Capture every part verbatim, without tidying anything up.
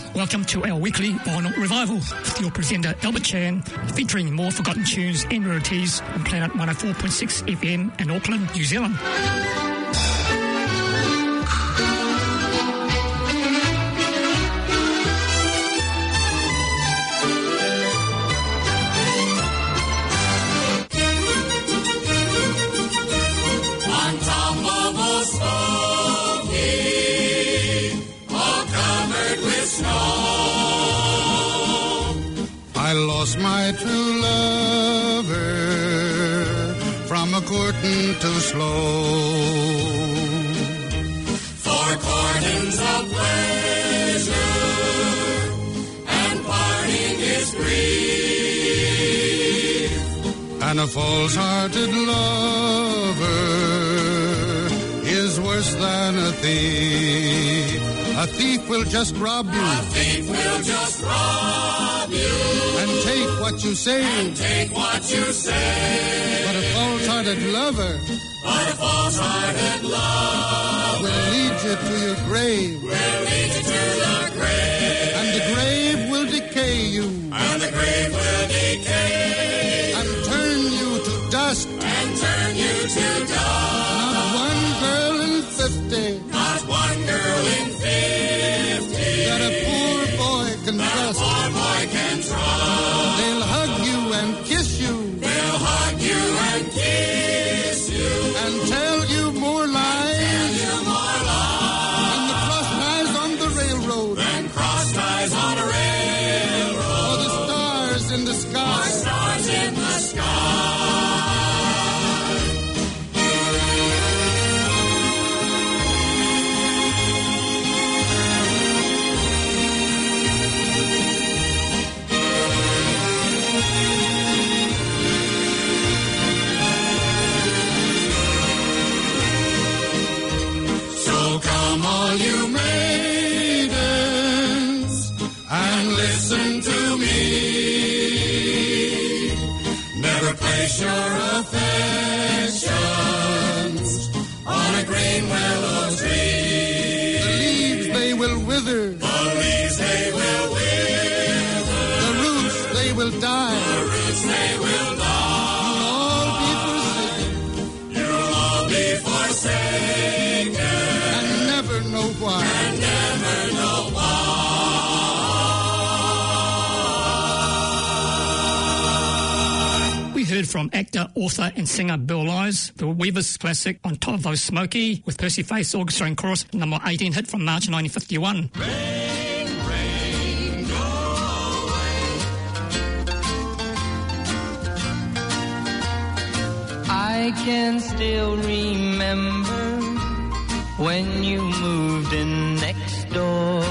Welcome to our weekly vinyl revival with your presenter Albert Chan, featuring more forgotten tunes and rarities on Planet one oh four point six F M in Auckland, New Zealand. I lost my true lover from a courting too slow. For courting's a pleasure and parting is grief, And a false-hearted lover is worse than a thief. A thief will just rob you. A thief will just rob you. And take what you say. And take what you say. But a false-hearted lover. But a false-hearted lover. Will lead you to your grave. Will lead you to your grave. And the grave will decay you. And the grave will decay. And turn you to dust. And turn you to dust. Not one girl in fifty. Not one girl in fifty. That a poor boy can that trust. A poor boy can trust. They'll hug you and kiss you. They'll hug you and kiss you. And tell you more lies. Tell you more lies. And the cross ties on the railroad. And cross ties on a railroad. Or the stars in the sky. Or stars in the sky. Come all you maidens and listen to me. Never place your affections on a green willow tree. The leaves they will wither. The leaves they will wither. The roots they will die. The roots they will die. You'll all be forsaken. You'll all be forsaken. Know why. And never know why. We heard from actor, author and singer Bill Lyes, the Weavers classic On Top of Those Smoky, with Percy Faith's orchestra and chorus, number eighteen hit from March nineteen fifty-one. Rain, rain, go away. I can still remember when you moved in next door.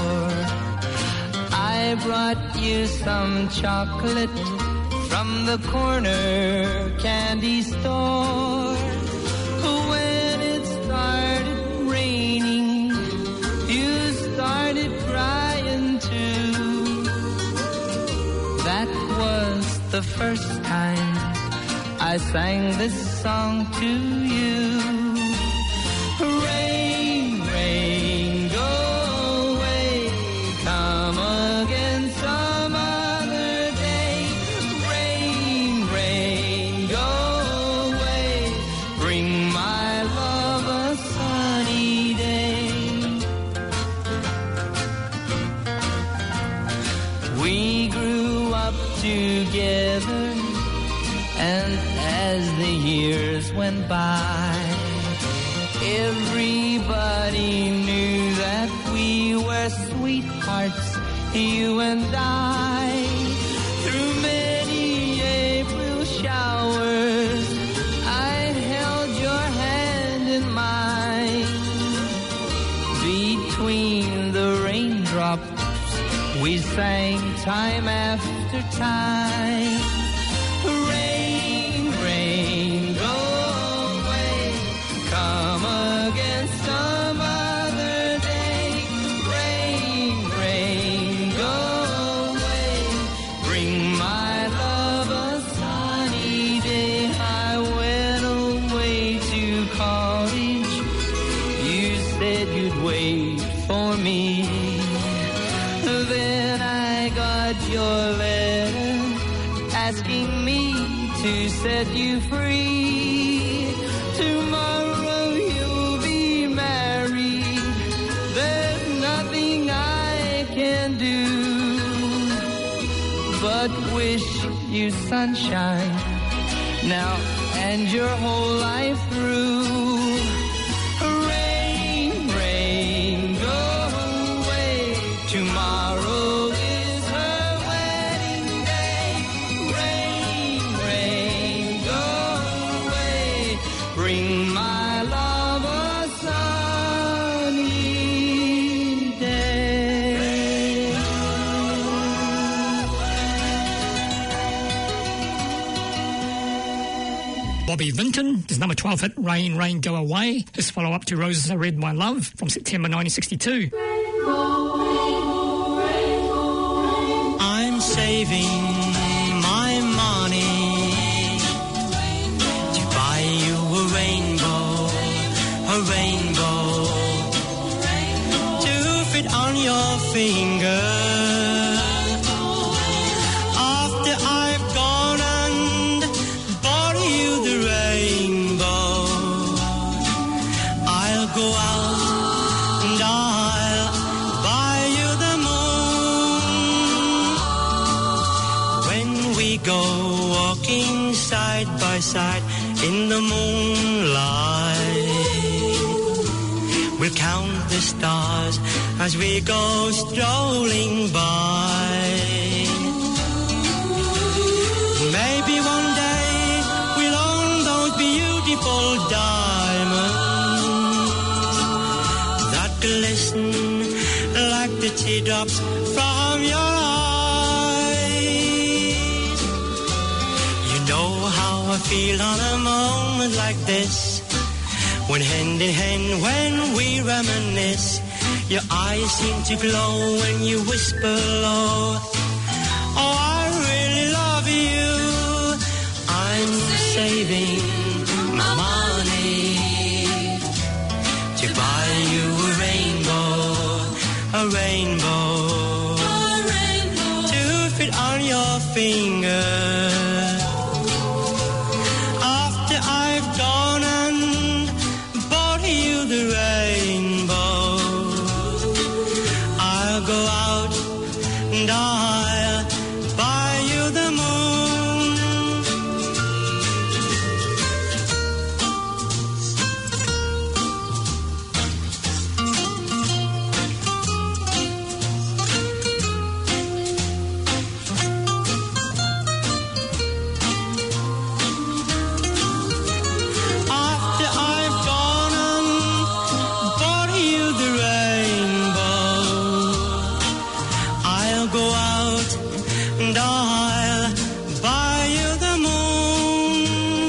I brought you some chocolate from the corner candy store. When it started raining, you started crying too. That was the first time I sang this song to you. Rain, rain, go away, come again some other day. Rain, rain, go away, bring my love a sunny day. We grew up together, and as the years went by, everybody knew that we were sweethearts, you and I. Through many April showers, I held your hand in mine. Between the raindrops, we sang time after time. Rain, rain, go away, come again some other day. Rain, rain, go away, bring my love a sunny day. I went away to college, you said you'd wait for me. then I got your letter asking me to set you free. Tomorrow you'll be married. There's nothing I can do but wish you sunshine now and your whole life through. Rain, rain, go away. Tomorrow is her wedding day. Rain, rain, go away. Bring my love a sunny day. Bobby Vinton, his number twelve hit, Rain, Rain, Go Away, his follow-up to Roses Are Red, My Love, from September nineteen sixty-two. I'm saving my money to buy you a rainbow, a rainbow, to fit on your finger. After I've gone and bought you the rainbow, I'll go out and I'll buy you the moon. When we go walking side by side in the moonlight, we'll count the stars as we go strolling by. Maybe one day we'll own those beautiful diamonds that glisten like the teardrops from your eyes. You know how I feel on a moment like this, when hand in hand, when we reminisce. Your eyes seem to glow when you whisper low, oh, I really love you. I'm saving my money to buy you a rainbow, a rainbow, a rainbow, to fit on your finger. After I've gone and bought you the rainbow, I'll go out and I'll buy you the moon. After I've gone and bought you the rainbow, I'll go out and I'll buy you the moon.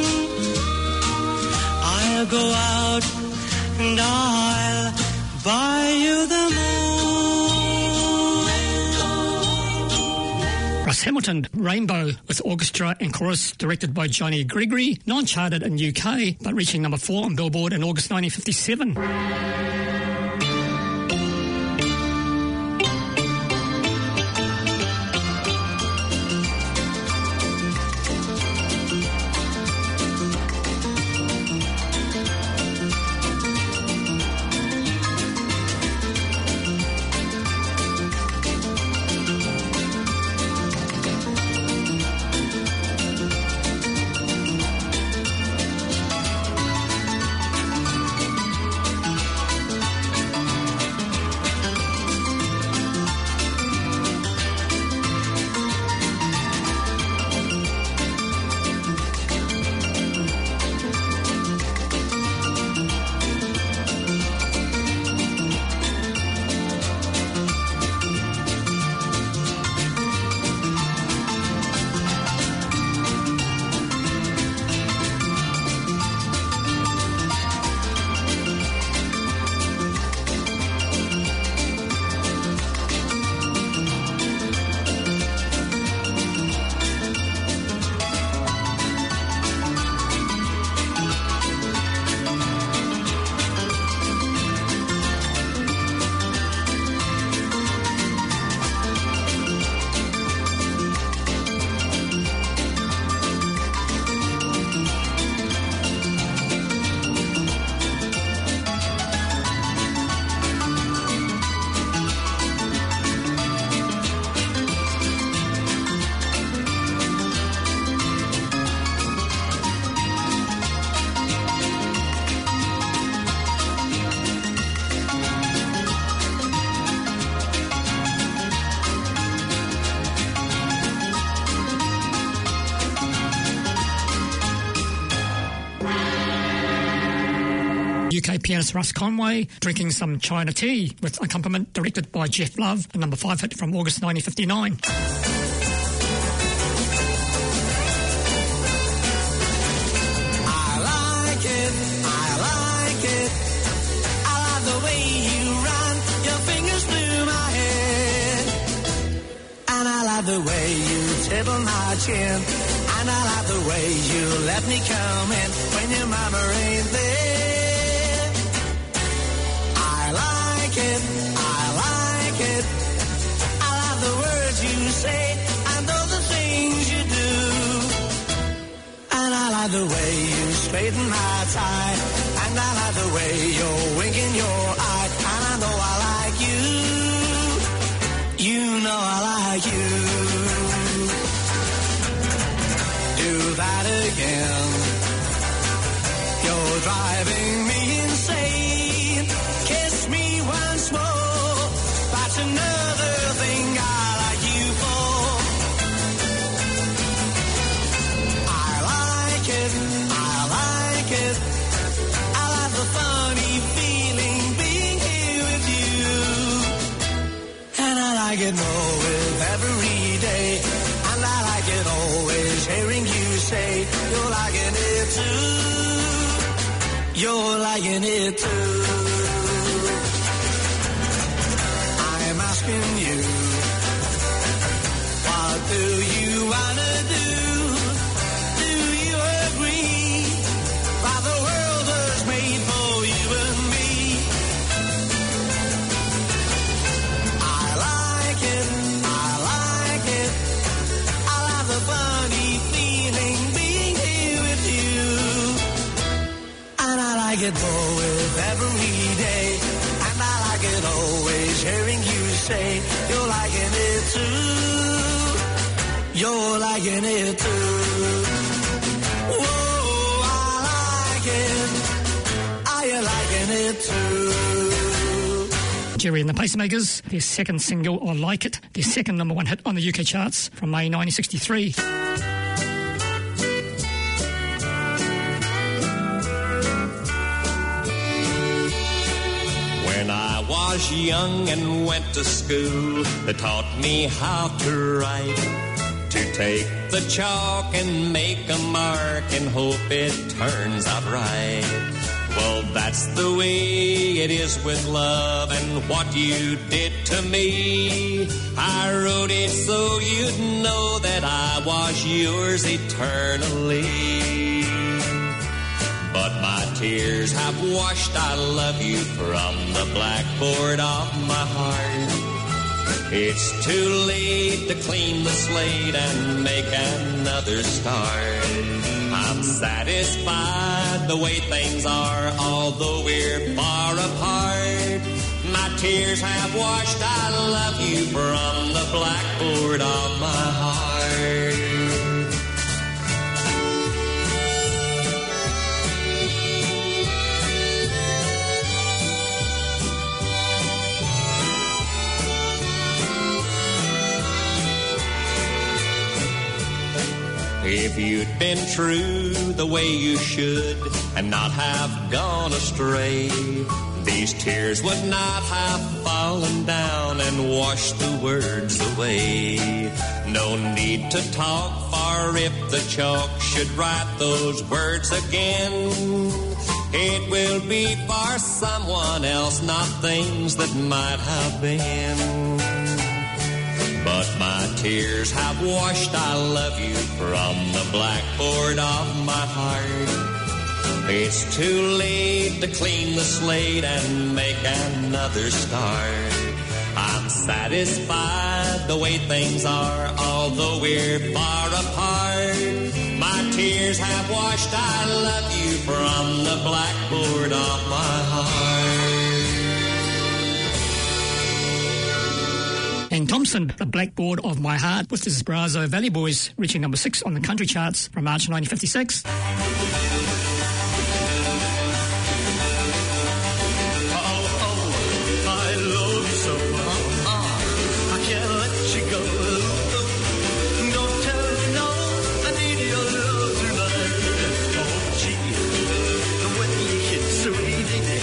I'll go out and I'll buy you the moon. Russ Hamilton, Rainbow, with orchestra and chorus, directed by Johnny Gregory, non-charted in U K, but reaching number four on Billboard in August nineteen fifty-seven. K pianist Russ Conway, Drinking Some China Tea, with accompaniment directed by Jeff Love, a number five hit from August nineteen fifty-nine. The way you tittle my chin, and I like the way you let me come in when your mama ain't there. I like it, I like it. I like the words you say and all the things you do. And I like the way you straighten my tie, and I like the way you're winking your eye. And I know I like you, you know I like you. That again, you're driving me insane. Kiss me once more, that's another thing I like you for. I like it, I like it. I like the funny feeling being here with you. And I like it more with every day. And I like it always hearing you say you're liking it too. You're liking it too. I'm asking you, what do you wanna do? Do you agree that the world was made for you and me? I like it, I like it. I love the funny feeling being here with you. And I like it more with every day. And I like it always hearing you say you're liking it too. You're liking it too. Whoa, I like it. Are you liking it too? Jerry and the Pacemakers, their second single, I Like It, their second number one hit on the U K charts from May nineteen sixty-three. When I was young and went to school, they taught me how to write, to take the chalk and make a mark and hope it turns out right. Well, that's the way it is with love and what you did to me. I wrote it so you'd know that I was yours eternally. But my tears have washed I love you from the blackboard of my heart. It's too late to clean the slate and make another start. I'm satisfied the way things are, although we're far apart. My tears have washed I love you from the blackboard of my heart. If you'd been true the way you should and not have gone astray, these tears would not have fallen down and washed the words away. No need to talk, for if the chalk should write those words again, it will be for someone else, not things that might have been. But my tears have washed I love you from the blackboard of my heart. It's too late to clean the slate and make another start. I'm satisfied the way things are, although we're far apart. My tears have washed I love you from the blackboard of my heart. And Thompson, the blackboard of my heart, with his Brazo Valley Boys, reaching number six on the country charts from March nineteen fifty-six. Sweetie,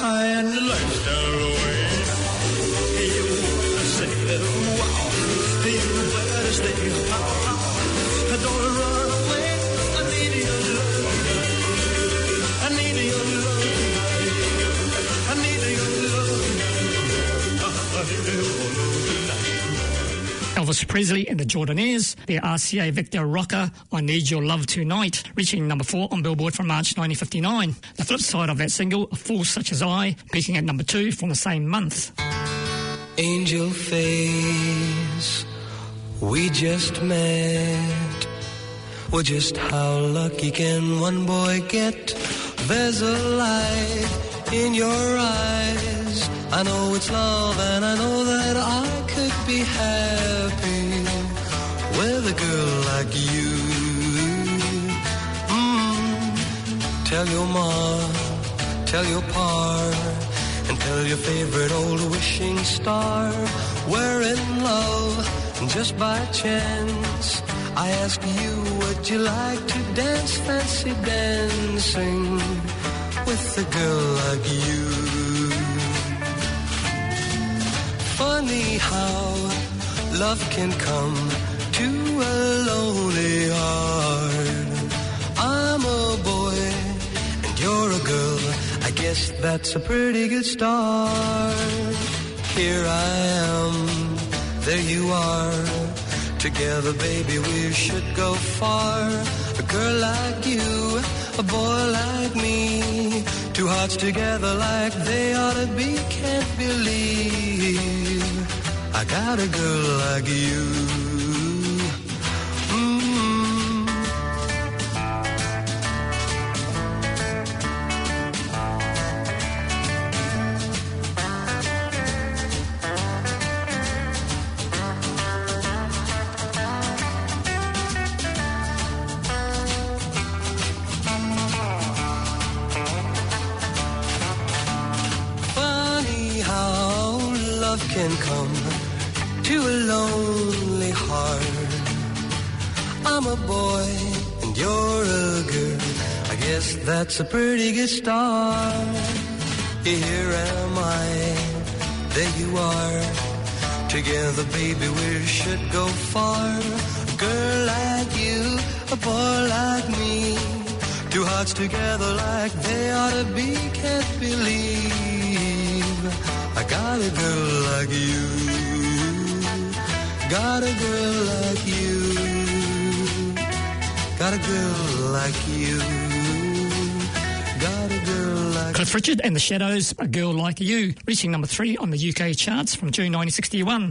fine lifestyle away. You better stay, wow. You better stay, pow, pow. Don't run away. I need your love. I need your love. I need your love. I need your love. Elvis Presley and the Jordanaires, their R C A Victor rocker, I Need Your Love Tonight, reaching number four on Billboard from March nineteen fifty-nine. The flip side of that single, A Fool Such As I, peaking at number two from the same month. Angel face, we just met. Well, just how lucky can one boy get? There's a light in your eyes. I know it's love and I know that I could be happy with a girl like you. Mm. Tell your mom, tell your pa, and tell your favorite old wishing star we're in love, and just by chance I ask you, would you like to dance fancy dancing with a girl like you? Funny how love can come to a lonely heart. I'm a boy and you're a girl, I guess that's a pretty good start. Here I am, there you are. Together, baby, we should go far. A girl like you, a boy like me, two hearts together like they ought to be. Can't believe I got a girl like you. Mm-hmm. Can come to a lonely heart. I'm a boy and you're a girl, I guess that's a pretty good start. Here am I, there you are. Together, baby, we should go far. A girl like you, a boy like me, two hearts together like they ought to be. Can't believe I got a girl like you. Got a girl like you. Got a girl like you. Got a girl like Cliff Richard and the Shadows, A Girl Like You, reaching number three on the U K charts from June nineteen sixty-one.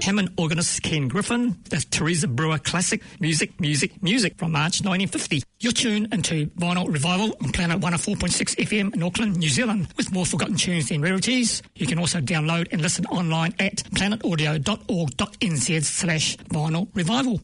Hammond organist Ken Griffin, the Teresa Brewer classic Music, Music, Music from March nineteen fifty. You're tuned into Vinyl Revival on Planet one oh four point six F M in Auckland, New Zealand, with more forgotten tunes than rarities. You can also download and listen online at planetaudio.org.nz slash vinyl revival.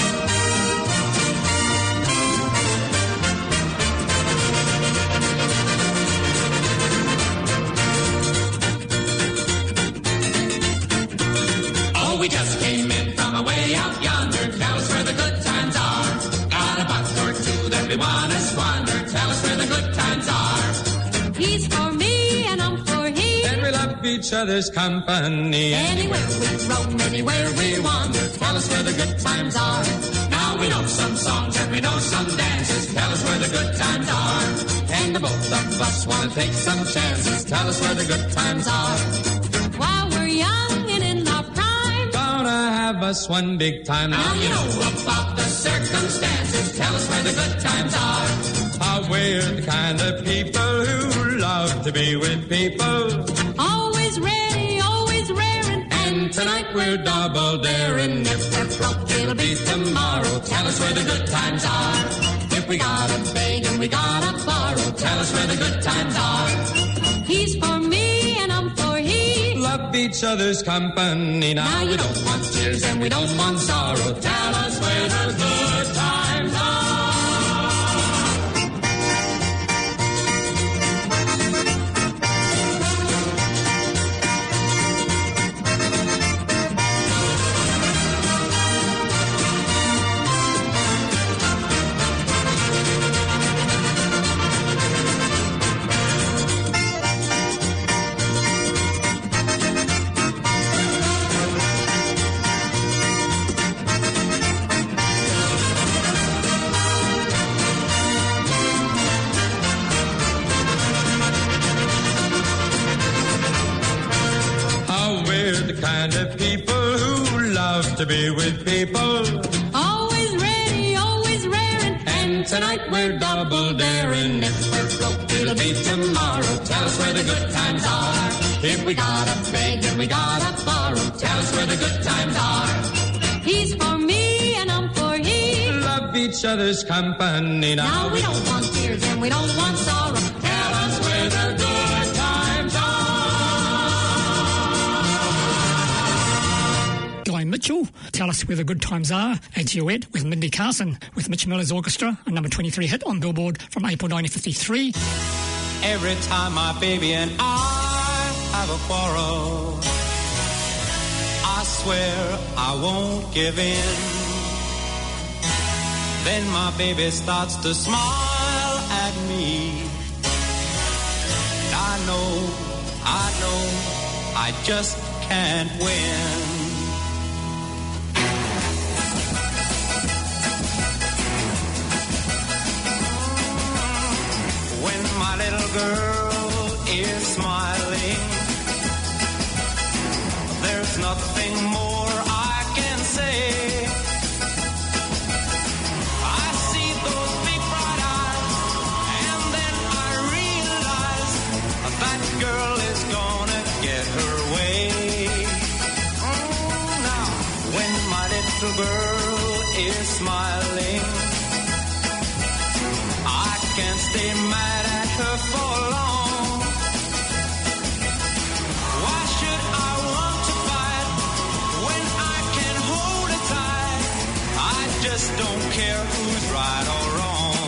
We just came in from away out yonder. Tell us where the good times are. Got a buck or two that we wanna squander. Tell us where the good times are. He's for me and I'm for he. And we love each other's company. Anywhere we roam, anywhere we wander. Tell us where the good times are. Now we know some songs and we know some dances. Tell us where the good times are. And the both of us wanna take some chances. Tell us where the good times are. While we're young and in our have us one big time. Now you know about the circumstances. Tell us where the good times are. How we're the kind of people who love to be with people. Always ready, always raring. And tonight we're double daring. If we're broke, it'll be tomorrow. Tell us where the good times are. If we gotta beg and we gotta borrow. Tell us where the good times are. He's for me and I'm for he. Love each other's company. Now, now we don't want tears and we don't want sorrow. Tell us where the good times are. Kind of people who love to be with people. Always ready, always raring. And tonight we're double daring. If we're broke, it'll be tomorrow. Tell us where the good times are. If we gotta beg and we gotta borrow. Tell us where the good times are. He's for me and I'm for he. Love each other's company. Now, now we don't want tears and we don't want sorrow. Tell us where the good times are. Guy Mitchell, Tell Us Where the Good Times Are, a duet with Mindy Carson with Mitch Miller's Orchestra, a number twenty-three hit on Billboard from April nineteen fifty-three. Every time my baby and I have a quarrel, I swear I won't give in. Then my baby starts to smile at me. I know, I know, I just can't win. When my little girl is smiling, there's nothing more I can say. I see those big bright eyes, and then I realize that girl is gonna get her way. Oh, now, when my little girl is smiling, I can't stay mad at her for long. Why should I want to fight when I can hold her tight? I just don't care who's right or wrong.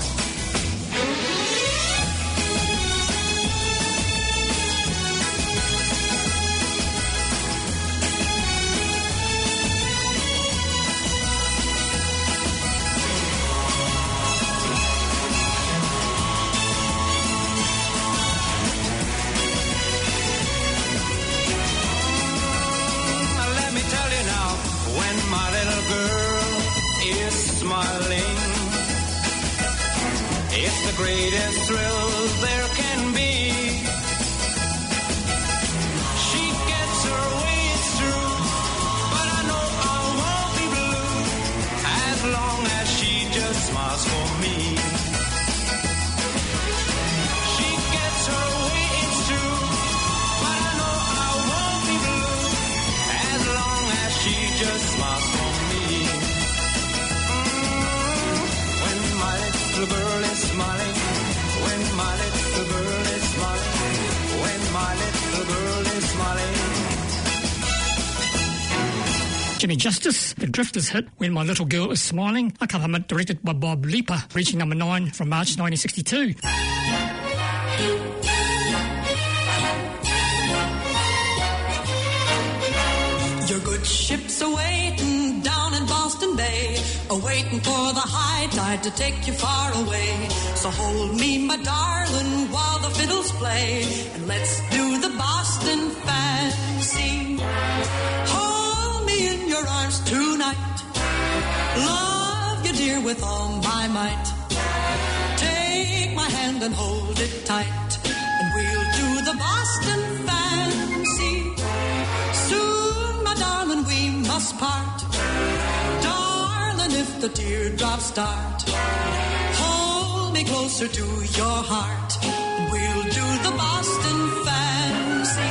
When my little girl is smiling, it's the greatest thrill there can be. She gets her way, it's true, but I know I won't be blue as long as she just smiles for me. She gets her way, it's true, but I know I won't be blue as long as Jimmy Justice, the Drifters hit When My Little Girl Is Smiling, a cover hit directed by Bob Leeper, reaching number nine from March nineteen sixty-two. Your good ship's a-waiting down in Boston Bay, a-waiting for the high tide to take you far away. So hold me, my darling, while the fiddles play, and let's do the Boston fancy. Hold me in your arms tonight, love you, dear, with all my might. Take my hand and hold it tight, and we'll do the Boston fancy. Soon, my darling, we must part. Darling, if the teardrops start, hold me closer to your heart, and we'll do the Boston fancy.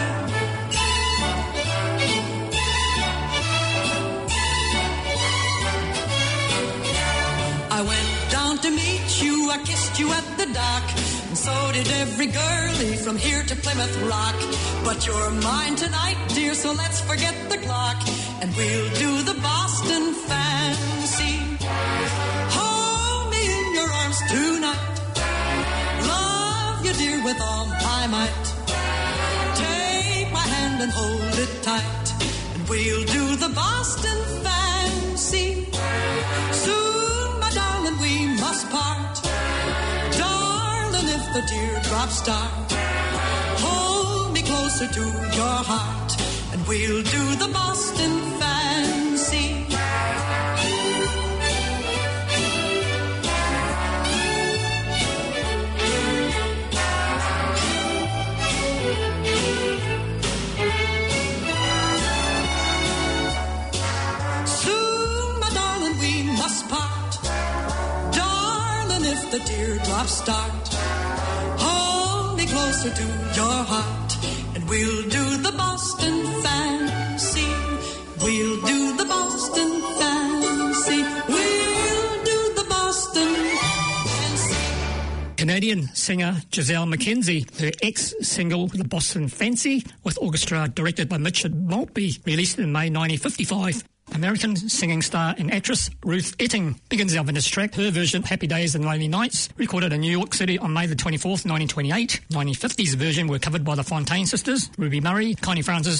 I went down to meet you, I kissed you at the dock, and so did every girlie from here to Plymouth Rock. But you're mine tonight, dear, so let's forget the clock, and we'll do the Boston fancy. Hold me in your arms tonight, love you, dear, with all my might. Take my hand and hold it tight, and we'll do the Boston fancy. Soon, my darling, we must part. Darling, if the teardrops start, hold me closer to your heart, and we'll do the Boston fancy. Soon, my darling, we must part. Darling, if the teardrops start, hold me closer to your heart, and we'll do the Boston fancy. We'll do the Boston fancy. We'll do the Boston fancy. Canadian singer Giselle McKenzie, her ex-single The Boston Fancy, with orchestra directed by Richard Maltby, released in May nineteen fifty-five. American singing star and actress Ruth Etting begins our vintage track, her version Happy Days and Lonely Nights, recorded in New York City on May the twenty-fourth, nineteen twenty-eight. nineteen fifties version were covered by the Fontaine Sisters, Ruby Murray, Connie Francis.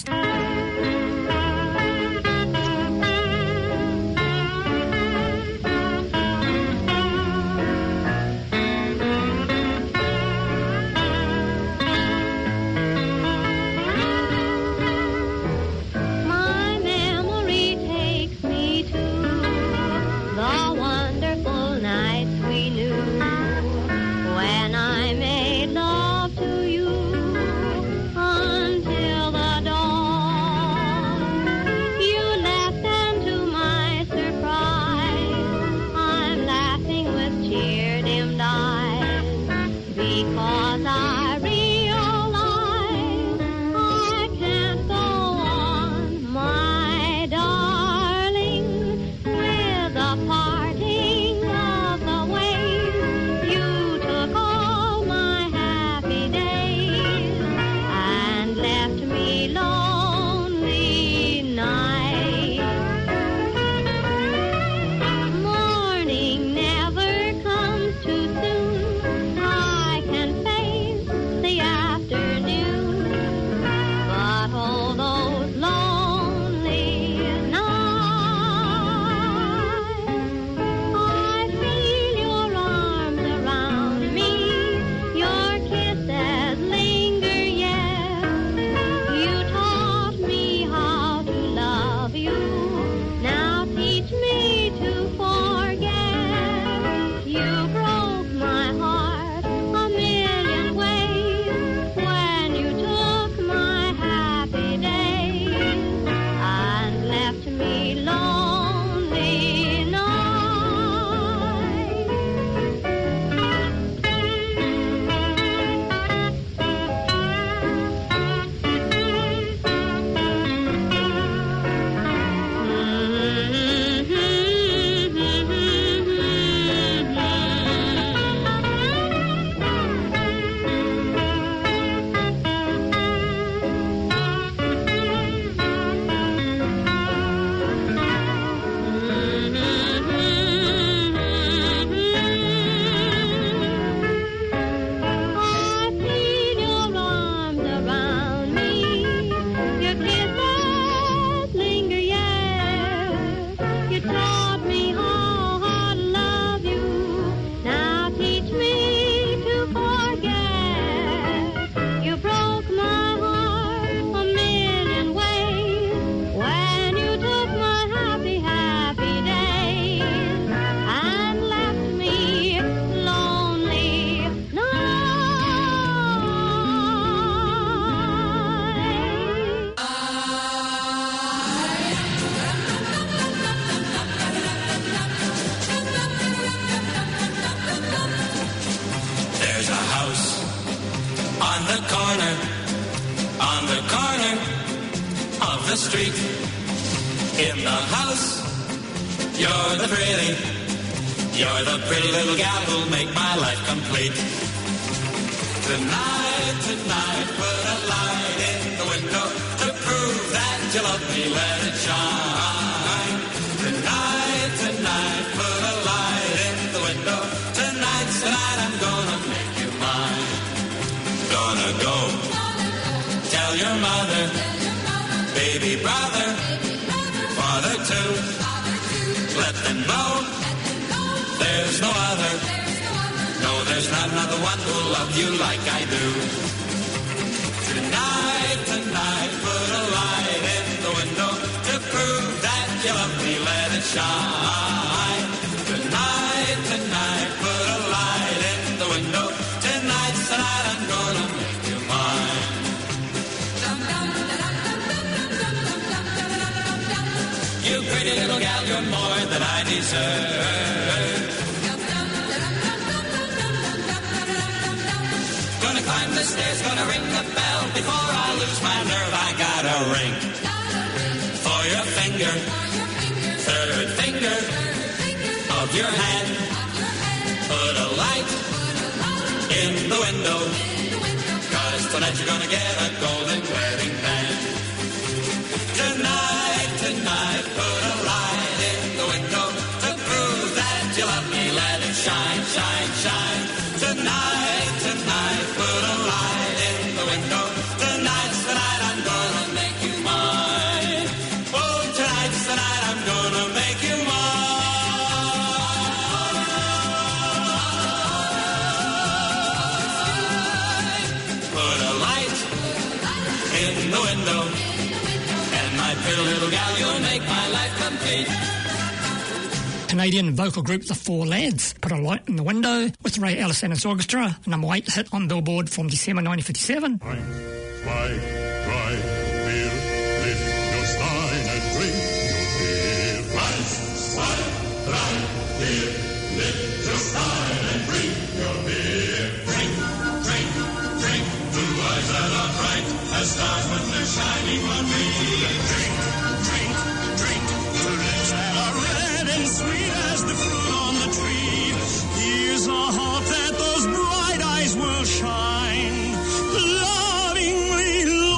street. In the house, you're the pretty, you're the pretty little gal who'll make my life complete. Tonight, tonight, put a light in the window to prove that you love me, let it shine. Tonight, tonight, put a light in the window. Tonight's the night I'm gonna make you mine. Gonna go tell your mother, baby brother, father too. Let them know there's no other. No, there's not another one who'll love you like I do. Tonight, tonight, put a light in the window to prove that you love me, let it shine. Tonight, tonight, put a light in the window. Tonight's the night I'm gonna make you mine. You pretty little gal, you're more than I deserve. Gonna climb the stairs, gonna ring the bell. Before I lose my nerve, I got a ring for your finger, third finger of your hand. Put a light in the window, cause tonight you're gonna get a golden wedding band. Tonight, tonight, put a light in the window to prove that you love me, let it shine, shine, shine. Tonight, tonight, put a light in the window. Tonight's the night I'm gonna make you mine. Oh, tonight's the night I'm gonna make you mine. Put a light in the window, and my pretty little gal, you'll make my life complete. Canadian vocal group The Four Lads put a light in the window with Ray Ellis and his orchestra, a number eight hit on Billboard from December nineteen fifty-seven. Ein, zwei, drei, vier, lift your stein and drink your beer. Eins, zwei, drei, vier, lift your stein and drink your beer. Drink, drink, drink, two eyes that are bright as stars when they're shining on me. Drink, drink, drink, two lips that are red and sweet as the fruit on the tree. Here's a heart that those bright eyes will shine, lovingly,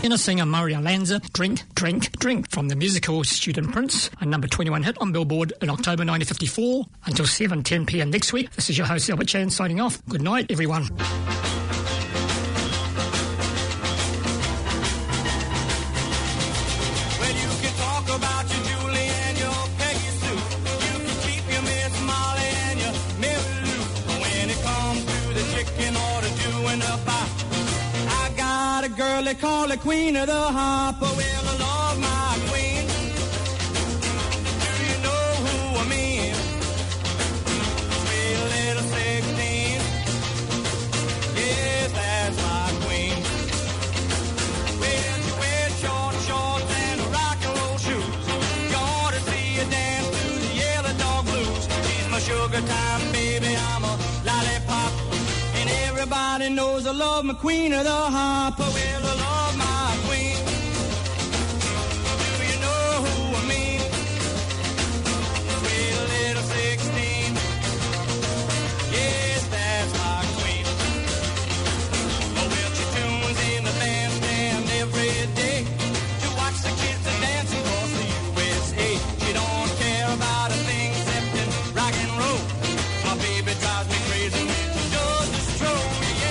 Inner singer Maria Lanza, Drink, Drink, Drink, from the musical Student Prince, a number twenty-one hit on Billboard in October nineteen fifty-four. Until seven ten p m next week, this is your host Albert Chan signing off. Good night, everyone. Girl, they call her Queen of the Hop. Oh, well, I love my queen. Do you know who I mean? Sweet little sixteen. Yes, that's my queen. Well, she wears short shorts and rock and roll shoes. You ought to see her dance to the Yellow Dog Blues. She's my sugar time baby, I'm a lollipop. And everybody knows I love my Queen of the Hop. Well, I love my queen. Do you know who I mean? Sweet little sixteen. Yes, that's my queen. Oh, well, she tunes in the bandstand every day to watch the kids a dancing across the U S A. She don't care about a thing except in rock and roll. My baby drives me crazy when she does the stroll.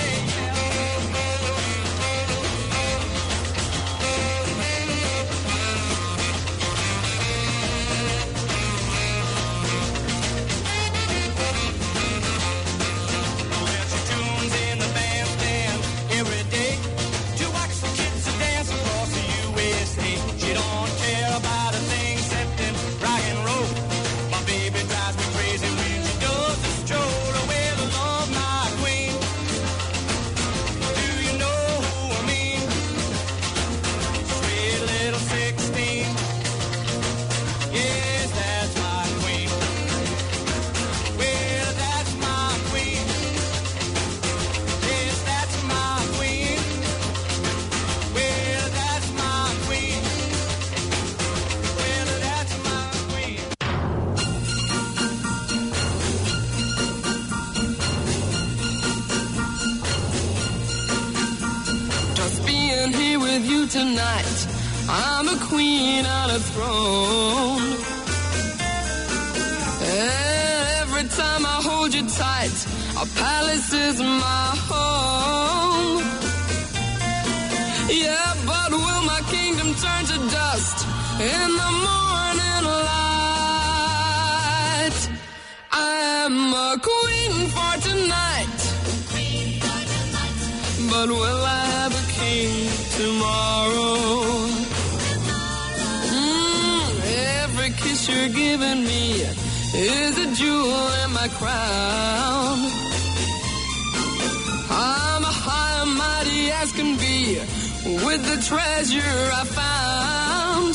Tonight, I'm a queen on a throne. Every time I hold you tight, a palace is my home. Yeah, but will my kingdom turn to dust in the morning light? I'm a queen for tonight, but will I have a king tomorrow? Mm, every kiss you're giving me is a jewel in my crown. I'm a high and mighty as can be with the treasure I found.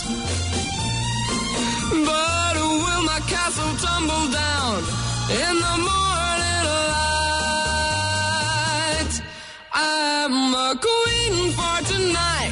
But will my castle tumble down in the morning light? I'm a queen for tonight,